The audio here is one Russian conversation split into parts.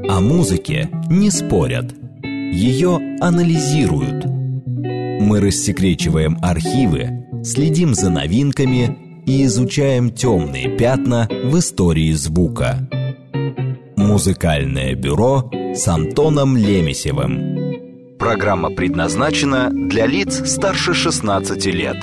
О музыке не спорят, ее анализируют. Мы рассекречиваем архивы, следим за новинками и изучаем темные пятна в истории звука. Музыкальное бюро с Антоном Лемесевым. Программа предназначена для лиц старше 16 лет.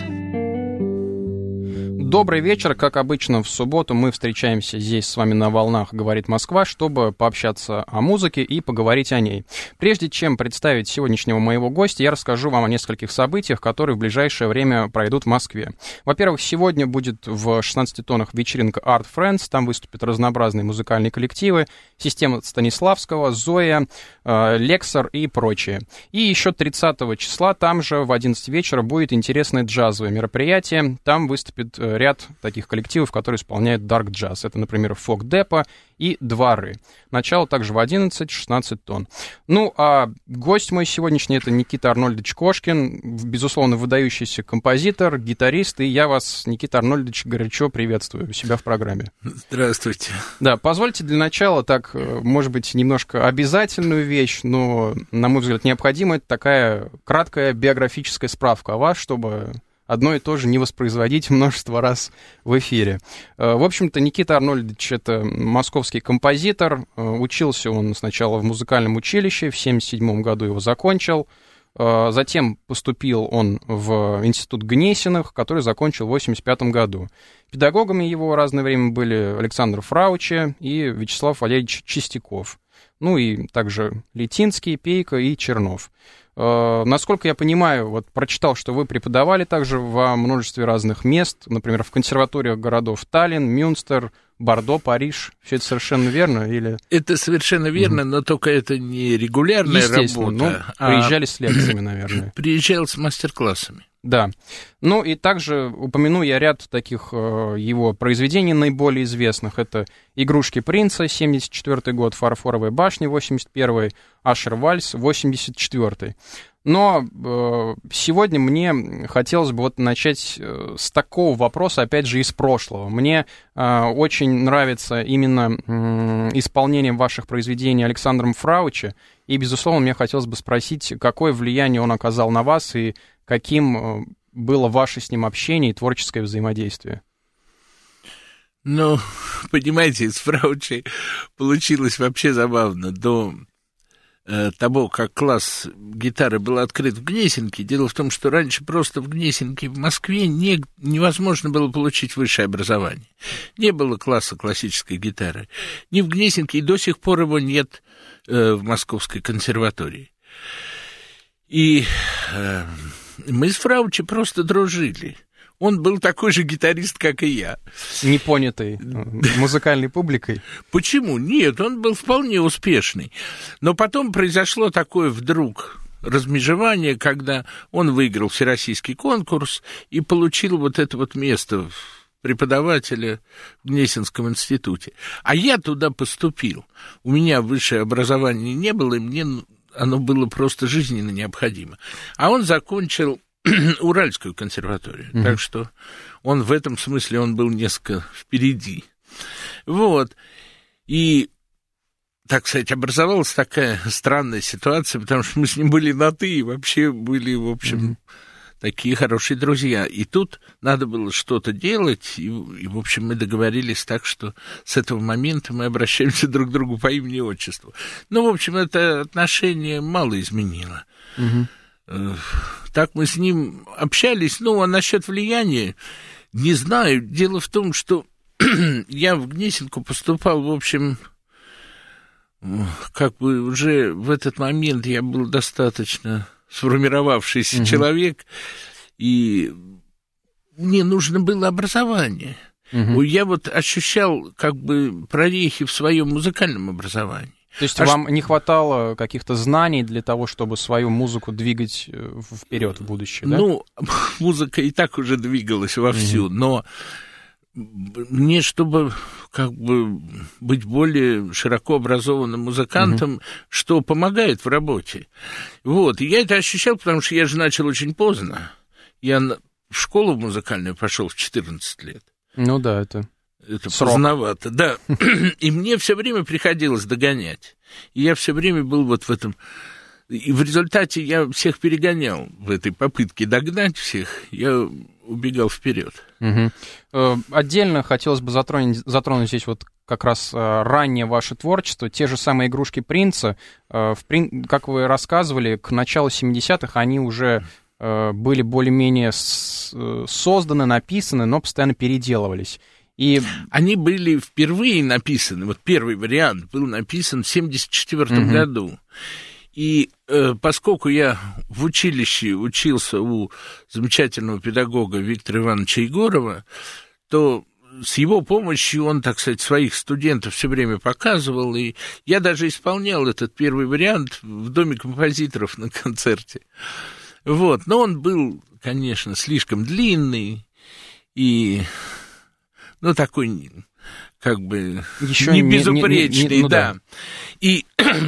Добрый вечер. Как обычно, в субботу мы встречаемся здесь с вами на волнах «Говорит Москва», чтобы пообщаться о музыке и поговорить о ней. Прежде чем представить сегодняшнего моего гостя, я расскажу вам о нескольких событиях, которые в ближайшее время пройдут в Москве. Во-первых, сегодня будет в 16 тонах вечеринка Art Friends. Там выступят разнообразные музыкальные коллективы: Система Станиславского, Зоя, Лексор и прочие. И еще 30 числа там же в 11 вечера будет интересное джазовое мероприятие. Там выступит ряд таких коллективов, которые исполняют дарк джаз. Это, например, Фок Депо и Дворы. Начало также в 11-16 тонн. Ну, а гость мой сегодняшний — это Никита Арнольдович Кошкин, безусловно, выдающийся композитор, гитарист, и я вас, Никита Арнольдович, горячо приветствую у себя в программе. Здравствуйте. Да, позвольте для начала так, может быть, немножко обязательную вещь, но, на мой взгляд, необходима такая краткая биографическая справка о вас, чтобы одно и то же не воспроизводить множество раз в эфире. В общем-то, Никита Арнольдович — это московский композитор. Учился он сначала в музыкальном училище, в 1977 году его закончил. Затем поступил он в институт Гнесиных, который закончил в 1985 году. Педагогами его в разное время были Александр Фрауче и Вячеслав Валерьевич Чистяков. Ну и также Летинский, Пейко и Чернов. Насколько я понимаю, вот прочитал, что вы преподавали также во множестве разных мест, например, в консерваториях городов Таллин, Мюнстер, Бордо, Париж. Все это совершенно верно? Или... Это совершенно верно, но только это не регулярная работа. Приезжали с лекциями, наверное. Приезжал с мастер-классами. Да. Ну и также упомяну я ряд таких его произведений наиболее известных. Это «Игрушки принца», 1974 год, «Фарфоровая башня», 1981, «Ашер Вальс», 1984. Но сегодня мне хотелось бы вот начать с такого вопроса, опять же, из прошлого. Мне очень нравится именно исполнение ваших произведений Александром Фрауче, и, безусловно, мне хотелось бы спросить, какое влияние он оказал на вас и каким было ваше с ним общение и творческое взаимодействие? Ну, понимаете, с Фрауче получилось вообще забавно. До того, как класс гитары был открыт в Гнесинке, дело в том, что раньше просто в Гнесинке, в Москве невозможно было получить высшее образование. Не было класса классической гитары. Ни в Гнесинке, и до сих пор его нет в Московской консерватории. И мы с Фрауче просто дружили. Он был такой же гитарист, как и я. Непонятый музыкальной публикой? Почему? Нет, он был вполне успешный. Но потом произошло такое вдруг размежевание, когда он выиграл всероссийский конкурс и получил вот это вот место преподавателя в Гнесинском институте. А я туда поступил. У меня высшее образование не было, и мне оно было просто жизненно необходимо. А он закончил Уральскую консерваторию. Так что он в этом смысле он был несколько впереди. Вот. И, так сказать, образовалась такая странная ситуация, потому что мы с ним были на «ты» и вообще были, в общем, такие хорошие друзья. И тут надо было что-то делать, и, в общем, мы договорились так, что с этого момента мы обращаемся друг к другу по имени и отчеству. Ну, в общем, это отношение мало изменило. Так мы с ним общались. Ну, а насчет влияния, не знаю. Дело в том, что я в Гнесинку поступал, в общем, как бы уже в этот момент я был достаточно сформировавшийся человек, и мне нужно было образование. Я вот ощущал как бы прорехи в своем музыкальном образовании. То есть вам не хватало каких-то знаний для того, чтобы свою музыку двигать вперед в будущее, да? Ну, музыка и так уже двигалась вовсю, но мне, чтобы как бы быть более широко образованным музыкантом, что помогает в работе. Вот, и я это ощущал, потому что я же начал очень поздно. Я в школу музыкальную пошел в 14 лет. Ну да, это это поздновато, да. И мне все время приходилось догонять. И я все время был вот в этом... И в результате я всех перегонял в этой попытке догнать всех. Я убегал вперед. Отдельно хотелось бы затронуть здесь вот как раз раннее ваше творчество. Те же самые «Игрушки принца», как вы рассказывали, к началу 70-х они уже были более-менее созданы, написаны, но постоянно переделывались. И... Они были впервые написаны, вот первый вариант был написан в 1974 году. И поскольку я в училище учился у замечательного педагога Виктора Ивановича Егорова, то с его помощью он, так сказать, своих студентов все время показывал, и я даже исполнял этот первый вариант в Доме композиторов на концерте. Вот. Но он был, конечно, слишком длинный и, ну, такой, как бы, еще не безупречный, ну, да. И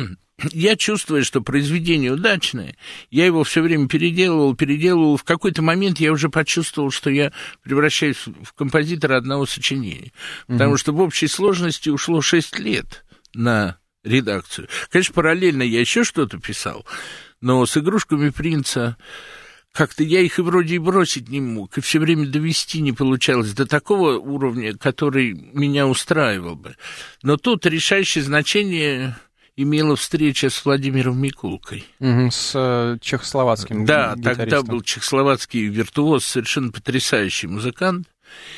я чувствую, что произведение удачное, я его все время переделывал. В какой-то момент я уже почувствовал, что я превращаюсь в композитора одного сочинения. Потому что в общей сложности ушло 6 лет на редакцию. Конечно, параллельно я еще что-то писал, но с «Игрушками принца» как-то я их и вроде и бросить не мог, и все время довести не получалось до такого уровня, который меня устраивал бы. Но тут решающее значение имела встреча с Владимиром Микулкой. С чехословацким гитаристом. Да, тогда был чехословацкий виртуоз, совершенно потрясающий музыкант.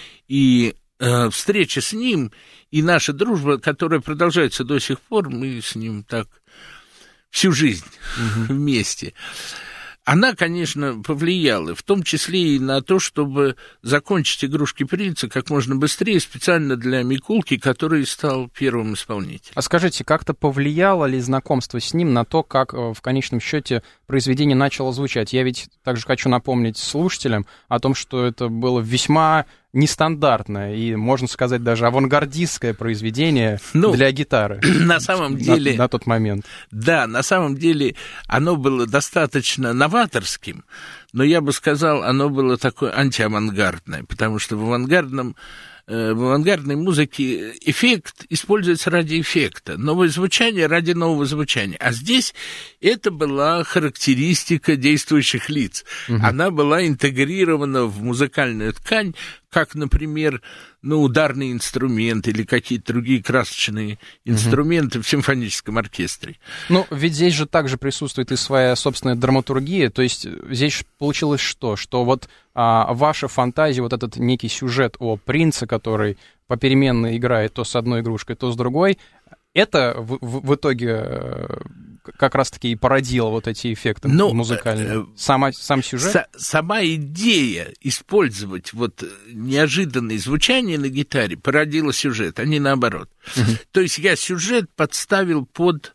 И встреча с ним и наша дружба, которая продолжается до сих пор, мы с ним так всю жизнь вместе. Она, конечно, повлияла, в том числе и на то, чтобы закончить «Игрушки принца» как можно быстрее, специально для Микулки, который стал первым исполнителем. А скажите, как-то повлияло ли знакомство с ним на то, как в конечном счете произведение начало звучать? Я ведь также хочу напомнить слушателям о том, что это было весьма нестандартное и, можно сказать, даже авангардистское произведение для гитары. На самом деле... На тот момент. Да, на самом деле оно было достаточно новаторским, но я бы сказал, оно было такое антиавангардное, потому что в авангардной музыке эффект используется ради эффекта, новое звучание ради нового звучания. А здесь это была характеристика действующих лиц. Она была интегрирована в музыкальную ткань, как, например, ударный инструмент или какие-то другие красочные инструменты в симфоническом оркестре. Ну, ведь здесь же также присутствует и своя собственная драматургия, то есть здесь получилось что? Что вот ваша фантазия, вот этот некий сюжет о принце, который попеременно играет то с одной игрушкой, то с другой, это в итоге как раз-таки и породило вот эти эффекты музыкальные. Сам сюжет? Сама идея использовать вот неожиданные звучания на гитаре породила сюжет, а не наоборот. То есть я сюжет подставил под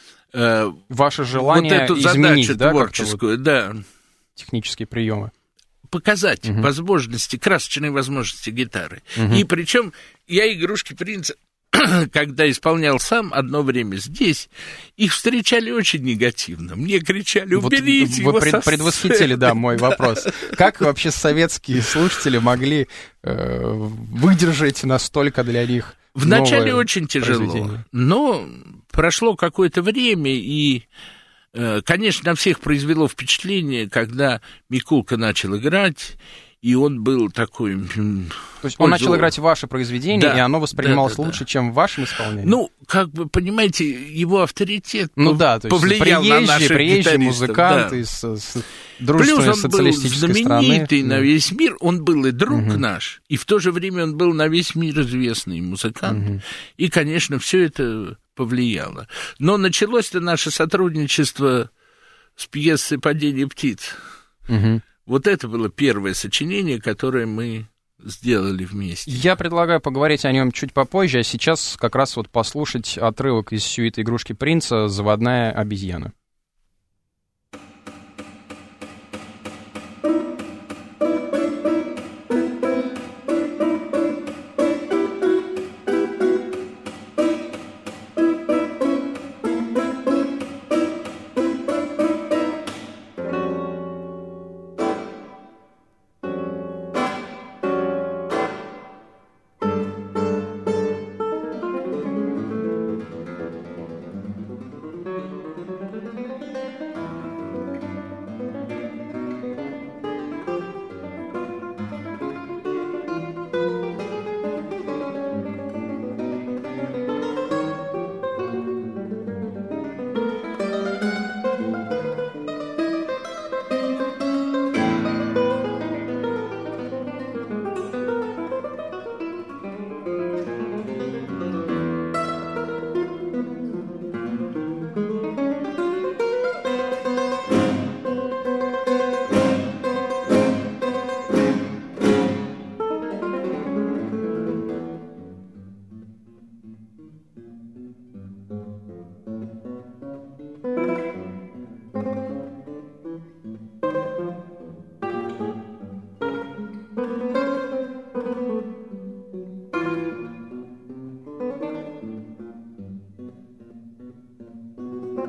ваше желание вот эту изменить, задачу творческую, да. Технические приемы. Показать возможности, красочные возможности гитары. И причем я «Игрушки принца», когда исполнял сам одно время здесь, их встречали очень негативно. Мне кричали: уберите его со сцены. Вы предвосхитили, да, мой вопрос. Как вообще советские слушатели могли выдержать настолько для них вначале очень тяжело, но прошло какое-то время, и, конечно, на всех произвело впечатление, когда Микулка начал играть, и он был такой... То есть он начал играть ваше произведение, да, и оно воспринималось лучше, чем в вашем исполнении? Ну, как бы, понимаете, его авторитет повлиял на наших приезжий музыкант из дружественной социалистической страны. Плюс он был знаменитый на весь мир, он был и друг наш, и в то же время он был на весь мир известный музыкант. И, конечно, все это повлияло. Но началось-то наше сотрудничество с пьесой «Падение птиц». Вот это было первое сочинение, которое мы сделали вместе. Я предлагаю поговорить о нем чуть попозже, а сейчас как раз вот послушать отрывок из сюиты «Игрушки принца» «Заводная обезьяна».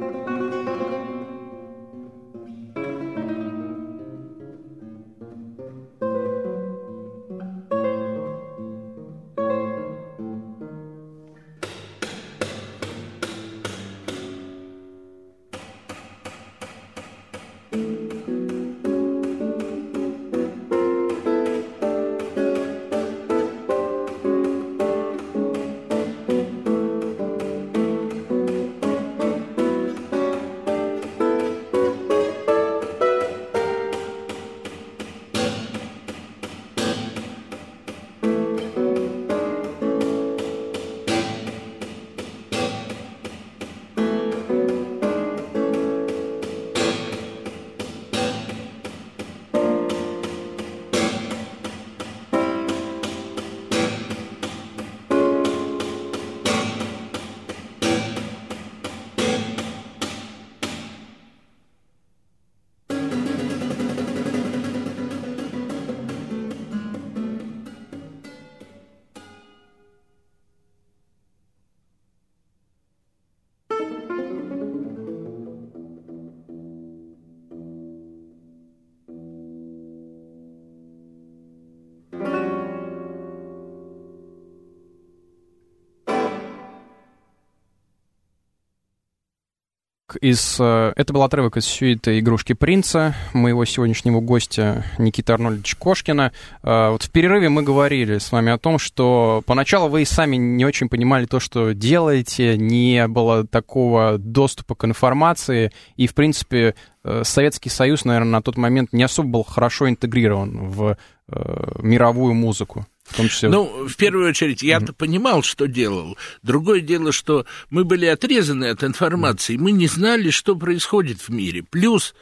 Это был отрывок из сюиты «Игрушки принца» моего сегодняшнего гостя Никиты Арнольдовича Кошкина. Вот в перерыве мы говорили с вами о том, что поначалу вы и сами не очень понимали то, что делаете, не было такого доступа к информации, и, в принципе, Советский Союз, наверное, на тот момент не особо был хорошо интегрирован в мировую музыку. В том числе... Ну, в первую очередь, я-то понимал, что делал. Другое дело, что мы были отрезаны от информации, мы не знали, что происходит в мире. Плюс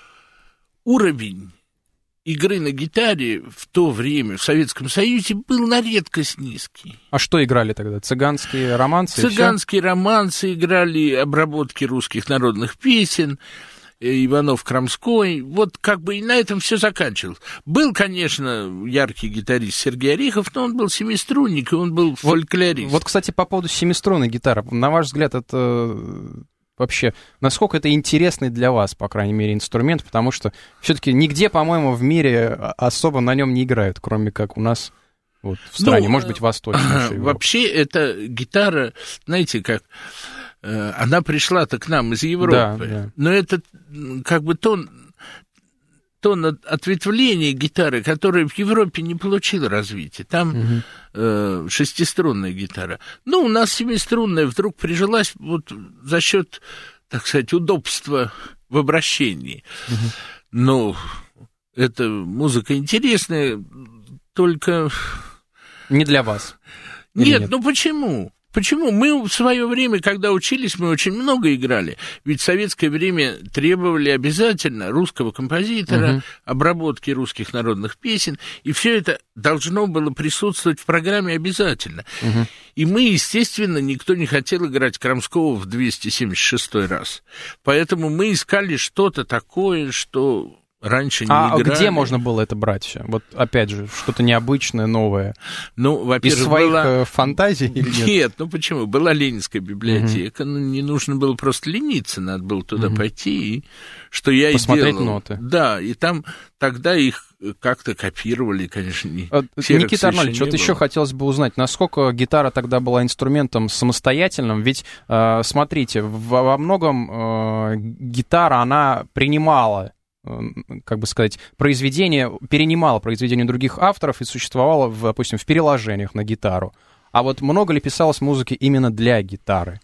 уровень игры на гитаре в то время в Советском Союзе был на редкость низкий. А что играли тогда? Цыганские романсы? Цыганские романсы играли, обработки русских народных песен, Иванов-Крамской, вот как бы и на этом все заканчивалось. Был, конечно, яркий гитарист Сергей Орехов, но он был семиструнник, и он был фольклорист. Вот, кстати, по поводу семиструнной гитары, на ваш взгляд, это вообще, насколько это интересный для вас, по крайней мере, инструмент, потому что все-таки нигде, по-моему, в мире особо на нем не играют, кроме как у нас вот, в стране, может быть, восточной. Вообще, эта гитара, знаете, как... Она пришла-то к нам из Европы, да. Но это как бы то ответвление гитары, которое в Европе не получило развития. Там шестиструнная гитара. Ну, у нас семиструнная вдруг прижилась вот за счет, так сказать, удобства в обращении. Но эта музыка интересная, только... Не для вас. Нет, ну почему? Почему? Мы в свое время, когда учились, мы очень много играли. Ведь в советское время требовали обязательно русского композитора, обработки русских народных песен, и все это должно было присутствовать в программе обязательно. И мы, естественно, никто не хотел играть Крамского в 276 раз. Поэтому мы искали что-то такое, что... Раньше не играли. А где можно было это брать все? Вот опять же, что-то необычное, новое. Ну, во-первых, из своих фантазий или нет? Нет, ну почему? Была Ленинская библиотека, ну, не нужно было просто лениться, надо было туда пойти, и что я посмотреть и делал. Ноты. Да, и там тогда их как-то копировали, конечно, не. Никита Арнольдович, вот еще хотелось бы узнать, насколько гитара тогда была инструментом самостоятельным, ведь, смотрите, во многом гитара, она принимала, как бы сказать, перенимала произведения других авторов и существовала, допустим, в переложениях на гитару. А вот много ли писалось музыки именно для гитары?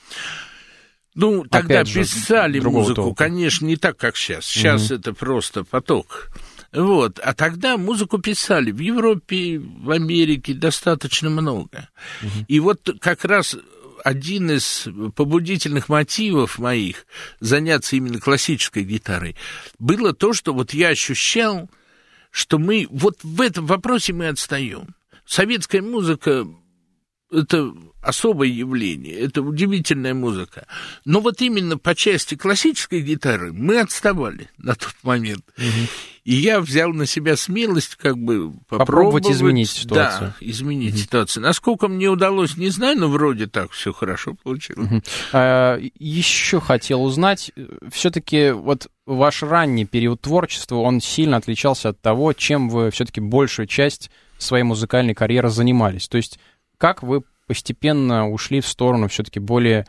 Ну, тогда писали музыку, конечно, не так, как сейчас. Сейчас это просто поток. Вот. А тогда музыку писали в Европе, в Америке достаточно много. И вот как раз... один из побудительных мотивов моих заняться именно классической гитарой было то, что вот я ощущал, что мы вот в этом вопросе мы отстаем. Советская музыка это особое явление, это удивительная музыка. Но вот именно по части классической гитары мы отставали на тот момент. И я взял на себя смелость как бы попробовать изменить ситуацию. Да, изменить ситуацию. Насколько мне удалось, не знаю, но вроде так все хорошо получилось. Еще хотел узнать, все-таки вот ваш ранний период творчества, он сильно отличался от того, чем вы все-таки большую часть своей музыкальной карьеры занимались. То есть как вы постепенно ушли в сторону все-таки более,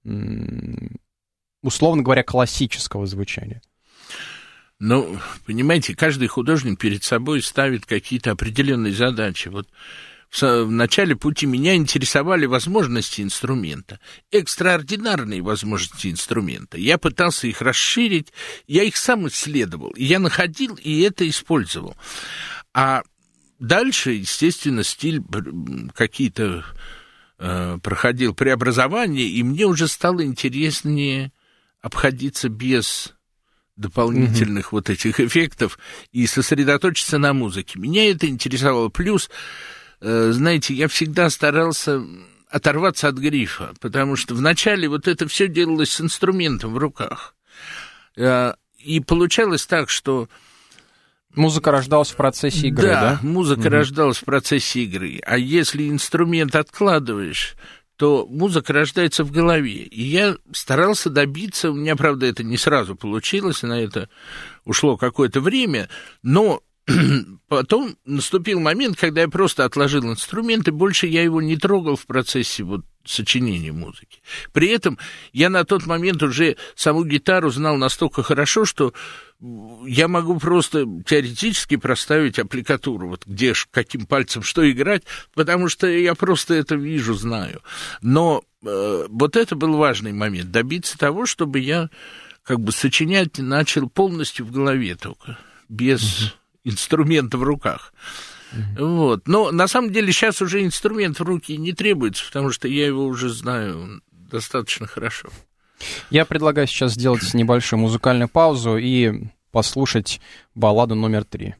условно говоря, классического звучания? Ну, понимаете, каждый художник перед собой ставит какие-то определенные задачи. Вот в начале пути меня интересовали возможности инструмента, экстраординарные возможности инструмента. Я пытался их расширить, я их сам исследовал, я находил и это использовал. А дальше, естественно, стиль какие-то проходил преобразования, и мне уже стало интереснее обходиться без дополнительных вот этих эффектов и сосредоточиться на музыке. Меня это интересовало. Плюс, знаете, я всегда старался оторваться от грифа, потому что вначале вот это все делалось с инструментом в руках. И получалось так, что музыка рождалась в процессе игры, да? Да, музыка рождалась в процессе игры. А если инструмент откладываешь, то музыка рождается в голове. И я старался добиться, у меня, правда, это не сразу получилось, на это ушло какое-то время, но потом наступил момент, когда я просто отложил инструмент, и больше я его не трогал в процессе вот сочинения музыки. При этом я на тот момент уже саму гитару знал настолько хорошо, что я могу просто теоретически проставить аппликатуру, вот где каким пальцем что играть, потому что я просто это вижу, знаю. Но вот это был важный момент, добиться того, чтобы я как бы сочинять начал полностью в голове только, без инструмента в руках. Вот. Но на самом деле сейчас уже инструмент в руки не требуется, потому что я его уже знаю достаточно хорошо. Я предлагаю сейчас сделать небольшую музыкальную паузу и послушать балладу номер 3.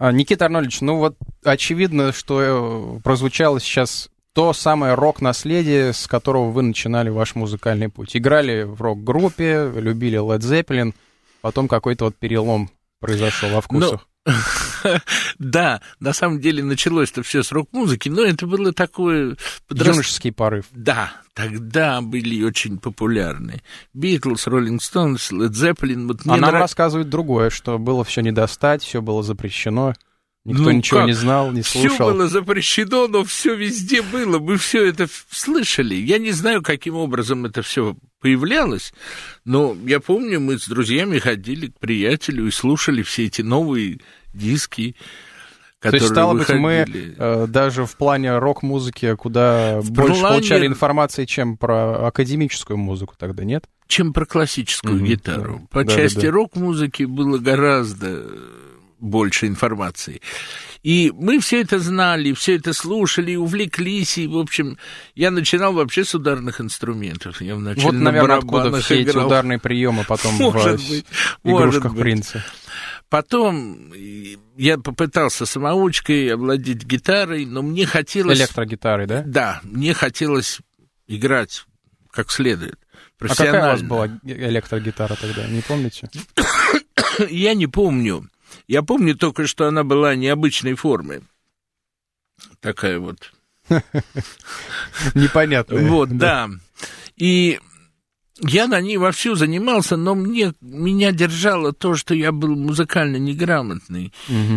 Никита Арнольдович, ну вот очевидно, что прозвучало сейчас то самое рок-наследие, с которого вы начинали ваш музыкальный путь. Играли в рок-группе, любили Led Zeppelin, потом какой-то вот перелом произошел во вкусах. Да, на самом деле началось-то все с рок-музыки, но это было такое... Юношеский порыв. Да, тогда были очень популярны. Битлз, Роллинг Стоунс, Led Zeppelin. Вот нам рассказывают другое, что было все не достать, все было запрещено. Никто ничего не знал, не слушал. Все было запрещено, но все везде было. Мы все это слышали. Я не знаю, каким образом это все появлялось, но я помню, мы с друзьями ходили к приятелю и слушали все эти новые диски, которые стало выходили. Быть, мы даже в плане рок-музыки куда больше получали информации, чем про академическую музыку тогда, нет? Чем про классическую гитару. По части рок-музыки было гораздо больше информации. И мы все это знали, все это слушали, увлеклись, и, в общем, я начинал вообще с ударных инструментов. Я вначале вот, наверное, откуда все эти ударные приемы потом в игрушках принца. Потом я попытался самоучкой овладеть гитарой, но мне хотелось... Электрогитарой, да? Да, мне хотелось играть как следует, профессионально. А какая у вас была электрогитара тогда, не помните? Я не помню. Я помню только, что она была необычной формы. Такая вот. Непонятная. Вот, да. И я на ней вовсю занимался, но меня держало то, что я был музыкально неграмотный.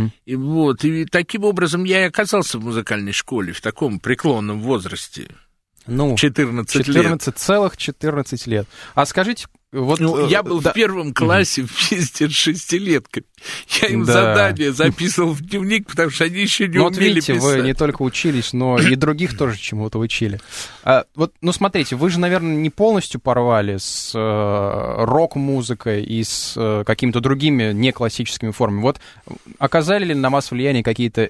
И таким образом я и оказался в музыкальной школе в таком преклонном возрасте. 14 лет. 14 лет. А скажите... Вот, я был в первом классе вместе с шестилетками. Я им задания записывал в дневник, потому что они еще не умели видите, писать. Вы не только учились, но и других тоже чему-то учили. Смотрите, вы же, наверное, не полностью порвали с рок-музыкой и с какими-то другими неклассическими формами. Вот оказали ли на вас влияние какие-то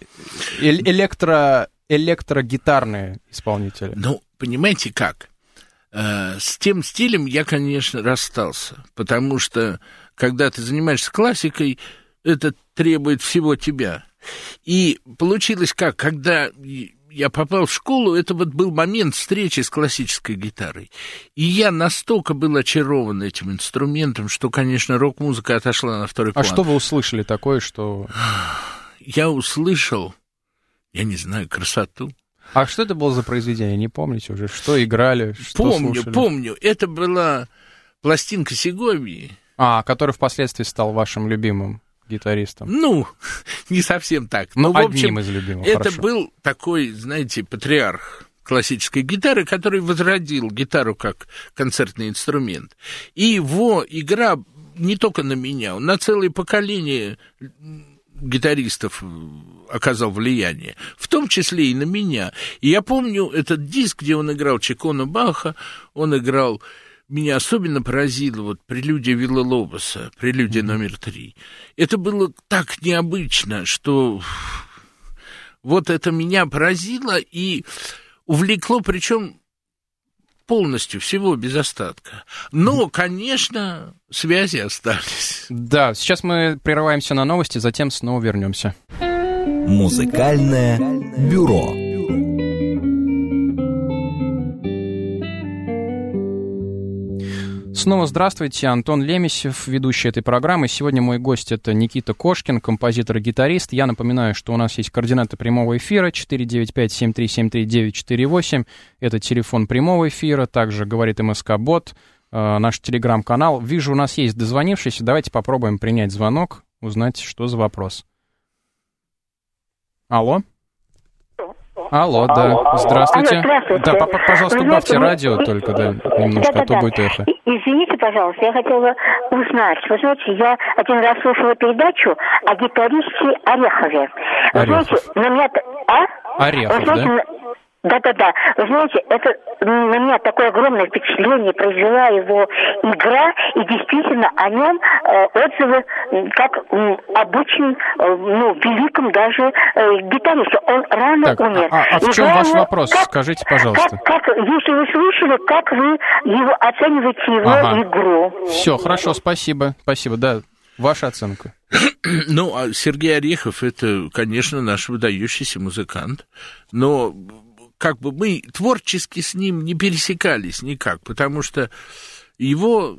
электрогитарные исполнители? Понимаете как? С тем стилем я, конечно, расстался, потому что, когда ты занимаешься классикой, это требует всего тебя. И получилось как, когда я попал в школу, это вот был момент встречи с классической гитарой. И я настолько был очарован этим инструментом, что, конечно, рок-музыка отошла на второй план. А что вы услышали такое, что... Я услышал, я не знаю, красоту. А что это было за произведение? Не помните уже? Что играли? Что слушали? Помню. Это была пластинка Сеговии. Который впоследствии стал вашим любимым гитаристом. Не совсем так. Но в общем, одним из любимых. Это хорошо. Был такой, знаете, патриарх классической гитары, который возродил гитару как концертный инструмент. И его игра не только на меня, на целое поколение гитаристов оказал влияние, в том числе и на меня. И я помню этот диск, где он играл Чикона Баха, он играл, меня особенно поразило, прелюдия Вилла-Лобоса, прелюдия номер 3. Это было так необычно, что вот это меня поразило и увлекло, причем полностью, всего без остатка. Но, конечно, связи остались. Да, сейчас мы прерываемся на новости, затем снова вернемся. Музыкальное бюро. Снова здравствуйте, Антон Лемесев, ведущий этой программы. Сегодня мой гость — это Никита Кошкин, композитор и гитарист. Я напоминаю, что у нас есть координаты прямого эфира 495-7373-948. Это телефон прямого эфира, также говорит МСК-бот, наш телеграм-канал. Вижу, у нас есть дозвонившийся. Давайте попробуем принять звонок, узнать, что за вопрос. Алло? Алло, да, здравствуйте. Здравствуйте. Да, пожалуйста, убавьте радио только, да, немножко, а то будет эхо. Извините, пожалуйста, я хотела узнать. Вы знаете, я один раз слушала передачу о гитаристе Орехове. Вы знаете, на меня... Орехов, да? Да-да-да. Вы знаете, это на меня такое огромное впечатление произвела его игра, и действительно о нем отзывы как об очень, великом даже гитаристе. Он рано умер. А в чем ваш вопрос? Скажите, пожалуйста. Если вы слышали, как вы оцениваете его игру? Все, хорошо, спасибо, да. Ваша оценка? Ну, а Сергей Орехов — это, конечно, наш выдающийся музыкант, но как бы мы творчески с ним не пересекались никак, потому что его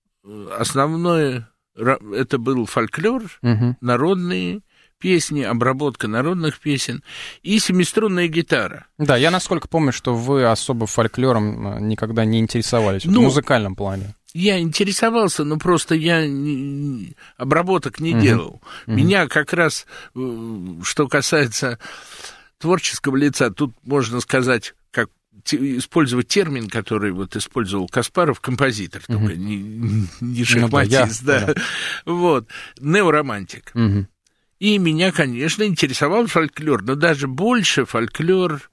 основное это был фольклор, народные песни, обработка народных песен и семиструнная гитара. Да, я насколько помню, что вы особо фольклором никогда не интересовались, в музыкальном плане. Я интересовался, но просто я обработок не делал. Меня как раз, что касается творческого лица, тут можно сказать, как использовать термин, который вот использовал Каспаров, композитор, только не шахматист, да. Вот, неоромантик. И меня, конечно, интересовал фольклор, но даже больше фольклор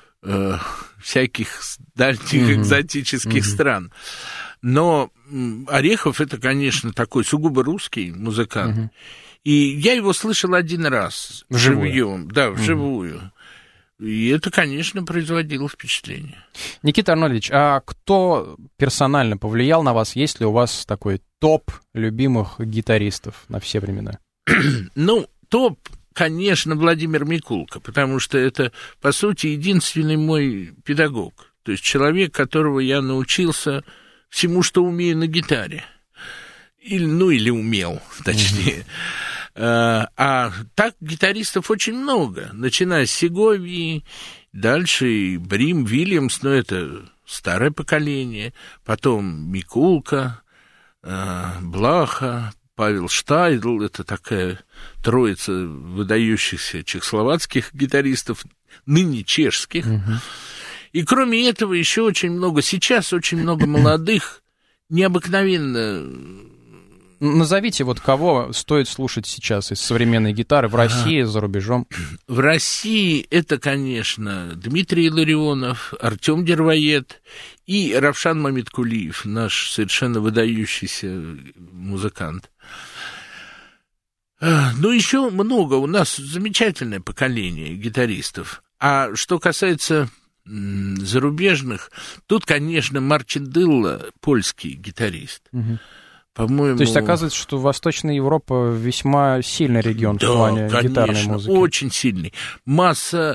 всяких дальних экзотических стран. Но Орехов — это, конечно, такой сугубо русский музыкант. И я его слышал один раз живьем, да, вживую. И это, конечно, производило впечатление. Никита Арнольдович, а кто персонально повлиял на вас? Есть ли у вас такой топ любимых гитаристов на все времена? Ну, топ, конечно, Владимир Микулка, потому что это, по сути, единственный мой педагог. То есть человек, которого я научился всему, что умею на гитаре. Или умел, точнее. А так гитаристов очень много, начиная с Сеговии, дальше и Брим, Вильямс, но это старое поколение, потом Микулка, Блаха, Павел Штайдл, это такая троица выдающихся чехословацких гитаристов, ныне чешских. И кроме этого еще очень много, сейчас очень много молодых, необыкновенно... Назовите, вот кого стоит слушать сейчас из современной гитары в России, за рубежом. В России это, конечно, Дмитрий Илларионов, Артем Дервоед и Равшан Мамиткулиев, наш совершенно выдающийся музыкант. Ну, еще много. У нас замечательное поколение гитаристов. А что касается зарубежных, тут, конечно, Марчин Дылла, польский гитарист. По-моему... То есть оказывается, что Восточная Европа весьма сильный регион в плане гитарной музыки. Очень сильный. Масса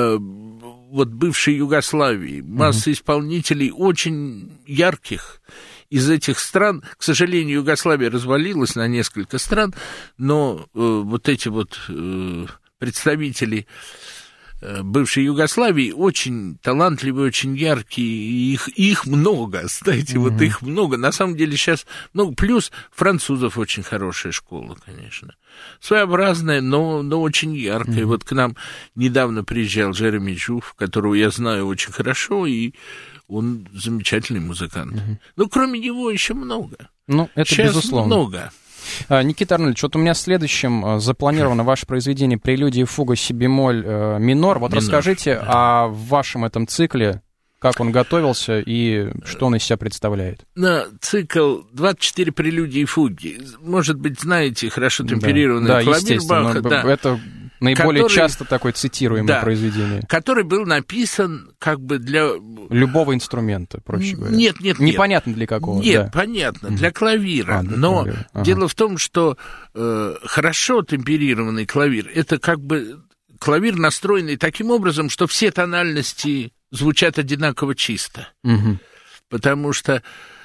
вот бывшей Югославии, масса исполнителей очень ярких из этих стран. К сожалению, Югославия развалилась на несколько стран, но вот эти вот представители бывшей Югославии очень талантливые, очень яркие, и их много, знаете, вот их много. На самом деле сейчас много, плюс французов очень хорошая школа, конечно. Своеобразная, но очень яркая. Вот к нам недавно приезжал Джереми Джуф, которого я знаю очень хорошо, и он замечательный музыкант. Но кроме него еще много. Ну, это сейчас безусловно. Много. Никита Арнольдович, вот у меня следующим запланировано ваше произведение «Прелюдия и фуга си-бемоль минор». Вот расскажите о вашем этом цикле, как он готовился и что он из себя представляет. Цикл 24 прелюдии и фуги. Может быть, знаете, хорошо темперированный клавир Баха. Да, это наиболее часто такое цитируемое произведение. Который был написан как бы для... Любого инструмента, проще говоря. Нет. Непонятно для какого. Нет, понятно, для клавира. Но дело в том, что хорошо темперированный клавир, это как бы клавир, настроенный таким образом, что все тональности звучат одинаково чисто. Потому что,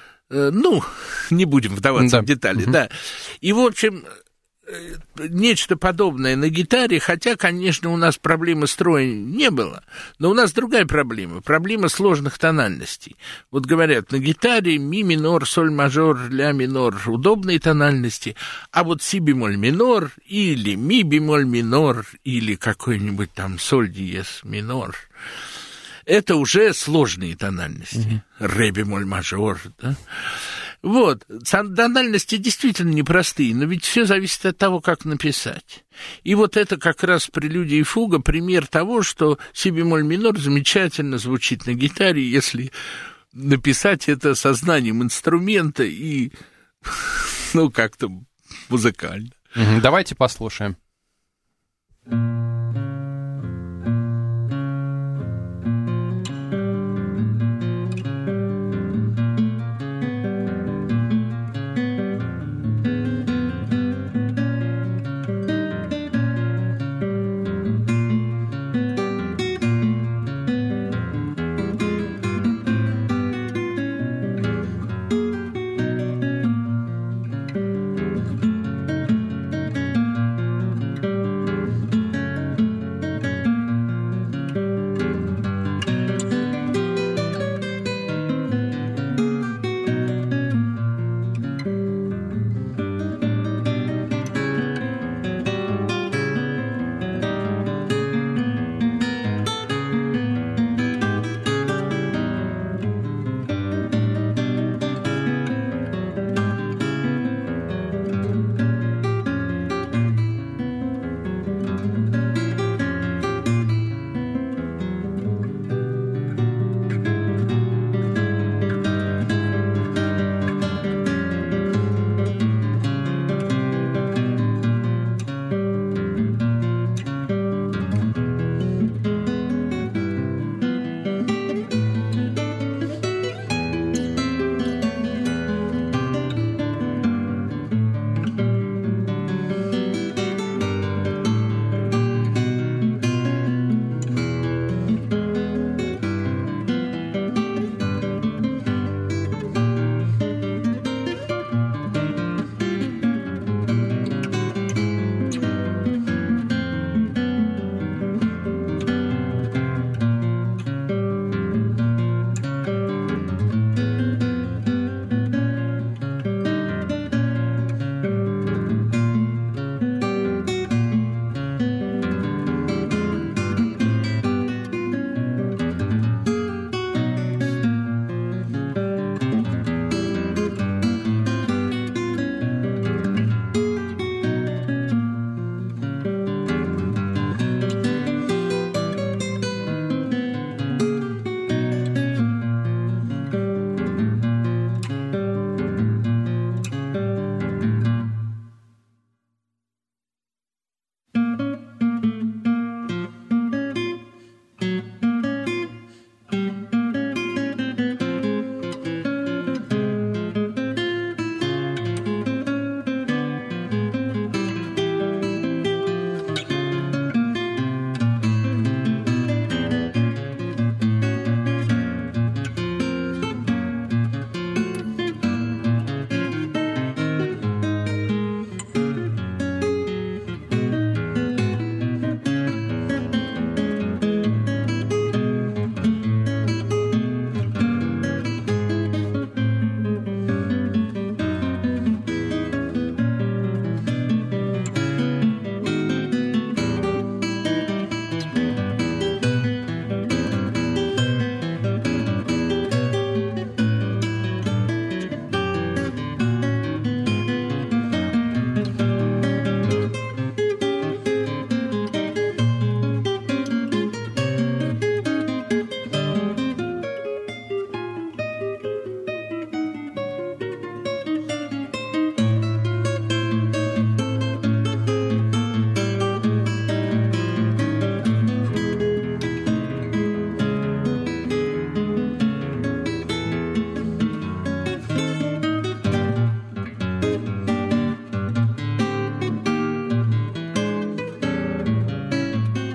не будем вдаваться в детали, да. И, в общем... Нечто подобное на гитаре, хотя, конечно, у нас проблемы строя не было, но у нас другая проблема сложных тональностей. Вот говорят, на гитаре ми минор, соль мажор, ля минор — удобные тональности, а вот си бемоль минор или ми бемоль минор или какой-нибудь там соль диез минор — это уже сложные тональности. Ре бемоль мажор, да? Вот, тональности действительно непростые, но ведь все зависит от того, как написать. И вот это как раз «Прелюдия и фуга» пример того, что си-бемоль минор замечательно звучит на гитаре, если написать это сознанием инструмента и, как-то музыкально. Давайте послушаем.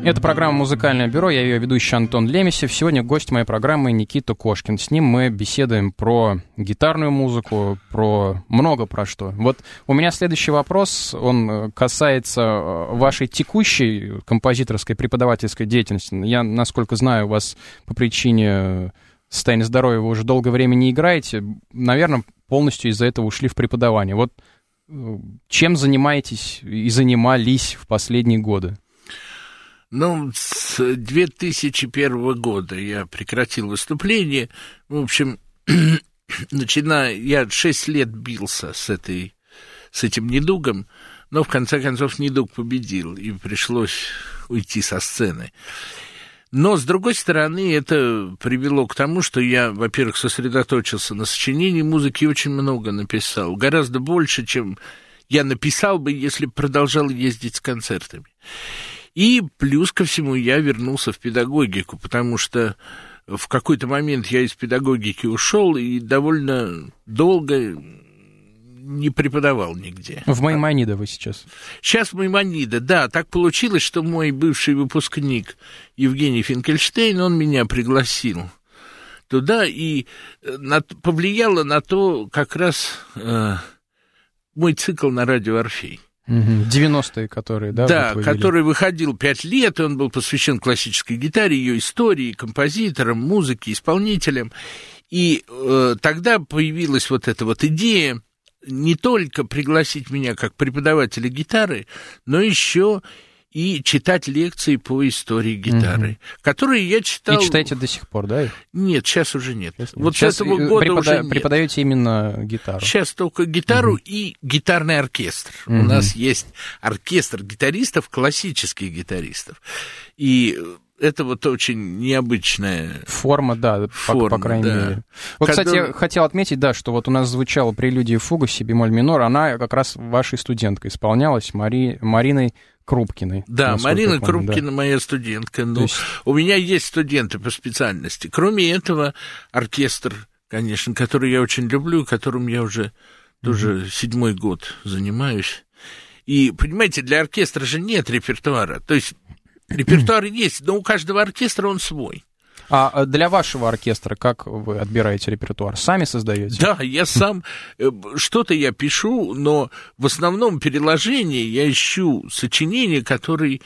Это программа «Музыкальное бюро», я ее ведущий Антон Лемесев. Сегодня гость моей программы Никита Кошкин. С ним мы беседуем про гитарную музыку, много про что. Вот у меня следующий вопрос, он касается вашей текущей композиторской, преподавательской деятельности. Я, насколько знаю, у вас по причине состояния здоровья вы уже долгое время не играете. Наверное, полностью из-за этого ушли в преподавание. Вот чем занимаетесь и занимались в последние годы? Ну, с 2001 года я прекратил выступление. В общем, я 6 лет бился с этим недугом, но в конце концов недуг победил, и пришлось уйти со сцены. Но, с другой стороны, это привело к тому, что я, во-первых, сосредоточился на сочинении музыки и очень много написал. Гораздо больше, чем я написал бы, если бы продолжал ездить с концертами. И плюс ко всему я вернулся в педагогику, потому что в какой-то момент я из педагогики ушел и довольно долго не преподавал нигде. В Маймониде вы сейчас? Сейчас в Маймониде, да. Так получилось, что мой бывший выпускник Евгений Финкельштейн, он меня пригласил туда, и повлияло на то как раз мой цикл на радио «Орфей». 90-е, которые, да? Да, вот который выходил 5 лет, и он был посвящен классической гитаре, ее истории, композиторам, музыке, исполнителям. И тогда появилась вот эта вот идея не только пригласить меня как преподавателя гитары, но еще и читать лекции по истории гитары, которые я читал... И читаете до сих пор, да? Нет, сейчас уже нет. Вот сейчас с этого года уже нет. Преподаете именно гитару? Сейчас только гитару и гитарный оркестр. У нас есть оркестр гитаристов, классических гитаристов. И это вот очень необычная форма, да, по крайней мере. Вот, кстати, я хотел отметить, да, что вот у нас звучала прелюдия фуга си бемоль минор, она как раз вашей студенткой исполнялась, Мариной Крупкиной. Да, Марина Крупкина, да. Моя студентка. Ну, есть... У меня есть студенты по специальности. Кроме этого, оркестр, конечно, который я очень люблю, которым я уже тоже 7-й год занимаюсь. И, понимаете, для оркестра же нет репертуара. То есть репертуар есть, но у каждого оркестра он свой. А для вашего оркестра как вы отбираете репертуар? Сами создаете? Да, я сам. Что-то я пишу, но в основном переложении я ищу сочинения, которые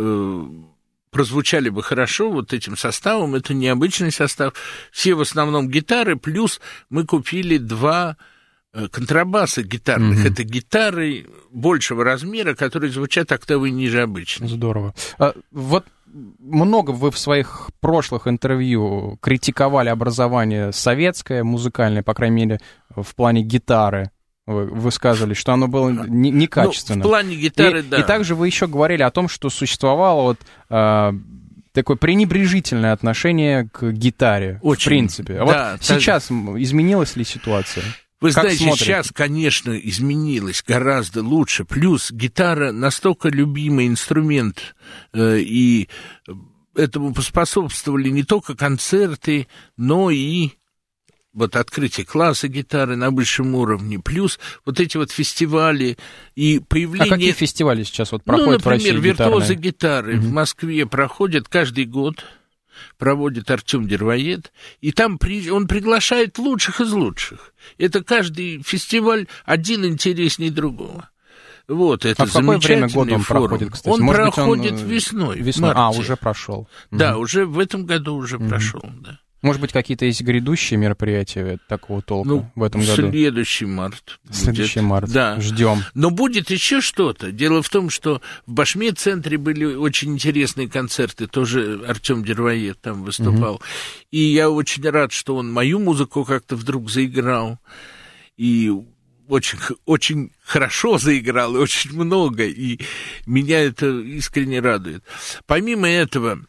прозвучали бы хорошо вот этим составом. Это необычный состав. Все в основном гитары, плюс мы купили 2 контрабаса гитарных. Это гитары большего размера, которые звучат октавы ниже обычных. Здорово. Вот много вы в своих прошлых интервью критиковали образование советское, музыкальное, по крайней мере, в плане гитары. Вы высказывали, что оно было некачественным. Ну, в плане гитары, да. И также вы еще говорили о том, что существовало такое пренебрежительное отношение к гитаре, очень, в принципе. Да, вот сейчас изменилась ли ситуация? Вы знаете, сейчас, конечно, изменилось гораздо лучше. Плюс гитара настолько любимый инструмент, и этому поспособствовали не только концерты, но и вот открытие класса гитары на высшем уровне. Плюс вот эти вот фестивали и появление... А какие фестивали сейчас вот проходят в России? Например, «Виртуозы гитары» в Москве проходят каждый год. Проводит Артем Дервоед, и там он приглашает лучших из лучших. Это каждый фестиваль один интереснее другого. Вот, это замечательный форум. А в какое время года он проходит, кстати? Он проходит весной. Уже прошел. Да, уже в этом году уже прошел, да. Может быть, какие-то есть грядущие мероприятия такого толка в этом году? Следующий март. Следующий март. Да. Ждем. Но будет еще что-то. Дело в том, что в Башмет-центре были очень интересные концерты. Тоже Артем Дервоед там выступал. И я очень рад, что он мою музыку как-то вдруг заиграл. И очень, очень хорошо заиграл, и очень много. И меня это искренне радует. Помимо этого...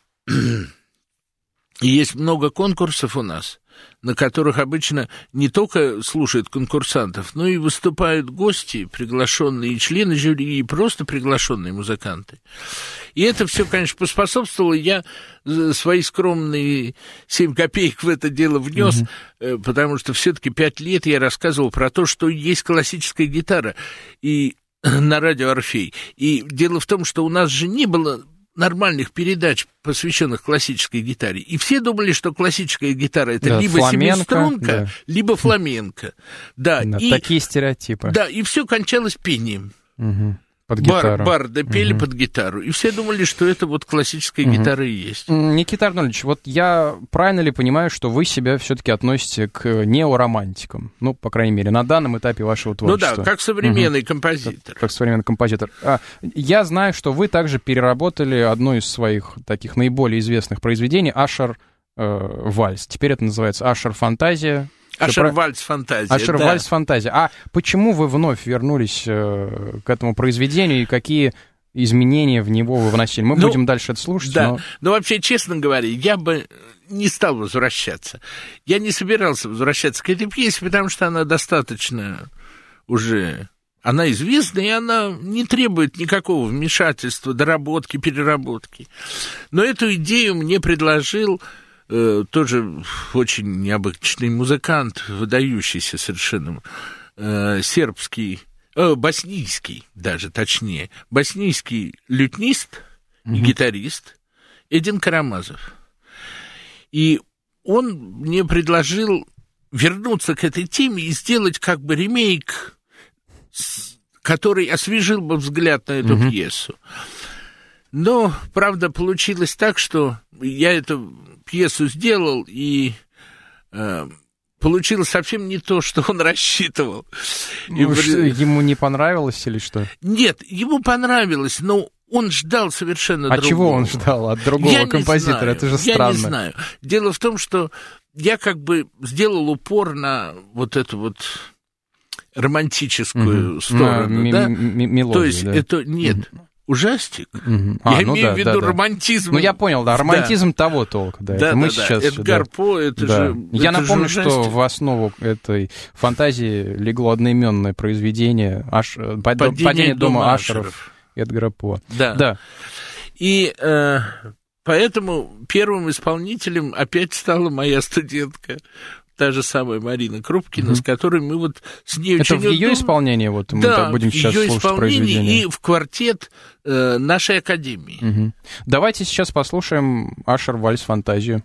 И есть много конкурсов у нас, на которых обычно не только слушают конкурсантов, но и выступают гости, приглашенные члены жюри, и просто приглашенные музыканты. И это все, конечно, поспособствовало. Я свои скромные 7 копеек в это дело внес, потому что все-таки 5 лет я рассказывал про то, что есть классическая гитара и на радио «Орфей». И дело в том, что у нас же не было нормальных передач, посвященных классической гитаре, и все думали, что классическая гитара — это либо фламенко, семиструнка, либо фламенко. Да, и такие стереотипы. Да, и все кончалось пением. Угу. Под гитару. Барды пели под гитару. И все думали, что это вот классическая гитара и есть. Никита Арнольдович, вот я правильно ли понимаю, что вы себя все-таки относите к неоромантикам? Ну, по крайней мере, на данном этапе вашего творчества. Ну да, как современный композитор. Как современный композитор. Я знаю, что вы также переработали одно из своих таких наиболее известных произведений, Ашер Вальс. Теперь это называется Ашер Фантазия. Ашер Вальс Фантазия. Ашер Вальс Фантазия. А почему вы вновь вернулись к этому произведению и какие изменения в него вы вносили? Мы будем дальше это слушать. Да, но вообще, честно говоря, я бы не стал возвращаться. Я не собирался возвращаться к этой пьесе, потому что она достаточно уже... Она известна, и она не требует никакого вмешательства, доработки, переработки. Но эту идею мне предложил... тоже очень необычный музыкант, выдающийся совершенно, боснийский даже, точнее, боснийский лютнист и гитарист Эдин Карамазов. И он мне предложил вернуться к этой теме и сделать как бы ремейк, который освежил бы взгляд на эту пьесу. Но, правда, получилось так, что я эту пьесу сделал, и получилось совсем не то, что он рассчитывал. Ему не понравилось или что? Нет, ему понравилось, но он ждал совершенно другого. А чего он ждал от другого композитора? Это же странно. Я не знаю. Дело в том, что я как бы сделал упор на вот эту вот романтическую сторону. Да? Мелодию, то есть это... Нет. Ужастик? Я имею в виду романтизм. Ну, я понял, да, романтизм того толка. Да, это мы сейчас... Эдгар По, это же... Я напомню, что в основу этой фантазии легло одноименное произведение «Падение дома Ашеров» Эдгара По. Да. И поэтому первым исполнителем опять стала моя студентка, та же самая Марина Крупкина, с которой мы вот с ней это очень... Это в ее исполнении вот мы будем сейчас слушать произведение? И в квартет нашей академии. Давайте сейчас послушаем Ашер Вальс Фантазию.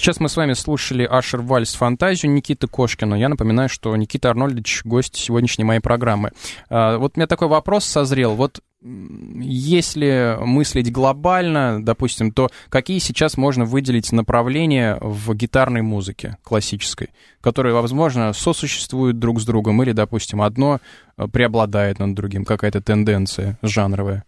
Сейчас мы с вами слушали Ашер Вальс «Фантазию» Никиты Кошкина. Я напоминаю, что Никита Арнольдович — гость сегодняшней моей программы. Вот у меня такой вопрос созрел. Вот если мыслить глобально, допустим, то какие сейчас можно выделить направления в гитарной музыке классической, которые, возможно, сосуществуют друг с другом, или, допустим, одно преобладает над другим, какая-то тенденция жанровая?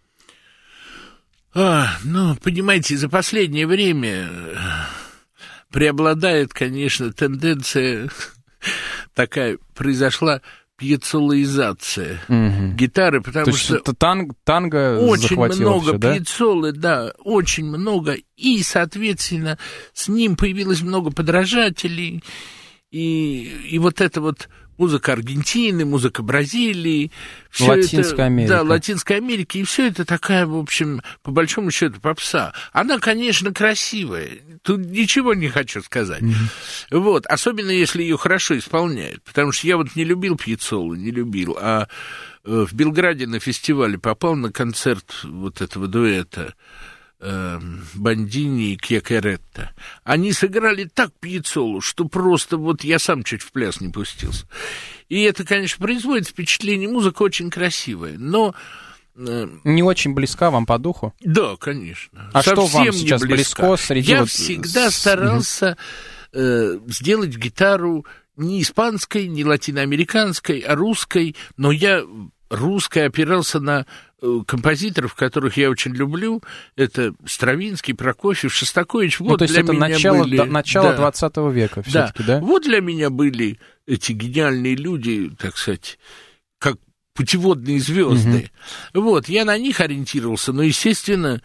Понимаете, за последнее время преобладает, конечно, тенденция такая, произошла пьецолоизация гитары, потому что танго очень много все, да? пьецолы, да, очень много, и, соответственно, с ним появилось много подражателей, и вот это вот музыка Аргентины, музыка Бразилии, Латинская Америка. Да, Латинской Америки, и все это такая, в общем, по большому счету, попса. Она, конечно, красивая, тут ничего не хочу сказать. Вот, особенно если ее хорошо исполняют, потому что я вот не любил пьецолу, а в Белграде на фестивале попал на концерт вот этого дуэта Бандини и Кьякеретта. Они сыграли так пьецолу, что просто вот я сам чуть в пляс не пустился. И это, конечно, производит впечатление. Музыка очень красивая, но... Не очень близка вам по духу? Да, конечно. А совсем что вам сейчас близко среди... Я всегда старался сделать гитару не испанской, не латиноамериканской, а русской, но я русской опирался на композиторов, которых я очень люблю. Это Стравинский, Прокофьев, Шостакович. Вот то есть это начало 20 века все-таки, да? Вот для меня были эти гениальные люди, так сказать, как путеводные звезды. Вот, я на них ориентировался, но, естественно,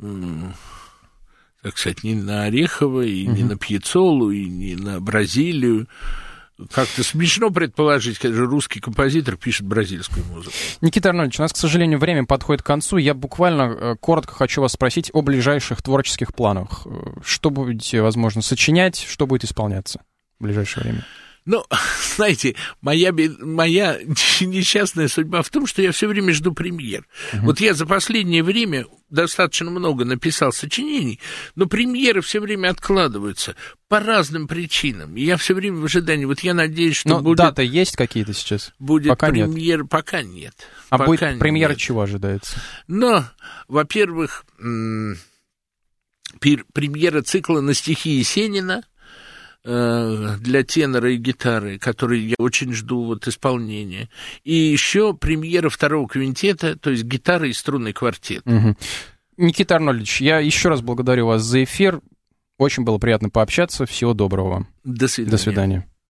так сказать, не на Орехова, и не на Пьецолу, и не на Бразилию. Как-то смешно предположить, когда русский композитор пишет бразильскую музыку. Никита Арнольдович, у нас, к сожалению, время подходит к концу. Я буквально коротко хочу вас спросить о ближайших творческих планах. Что будете, возможно, сочинять, что будет исполняться в ближайшее время? Ну, знаете, моя несчастная судьба в том, что я все время жду премьер. Вот я за последнее время достаточно много написал сочинений, но премьеры все время откладываются по разным причинам. И я все время в ожидании. Вот я надеюсь, что будет... даты есть какие-то сейчас? Будет пока премьер, нет. Пока нет. А будет премьера чего ожидается? Ну, во-первых, премьера цикла на стихи Есенина для тенора и гитары, который я очень жду вот исполнения. И еще премьера второго квинтета, то есть гитара и струнный квартет. Никита Арнольдович, я еще раз благодарю вас за эфир. Очень было приятно пообщаться. Всего доброго вам. До свидания. До свидания.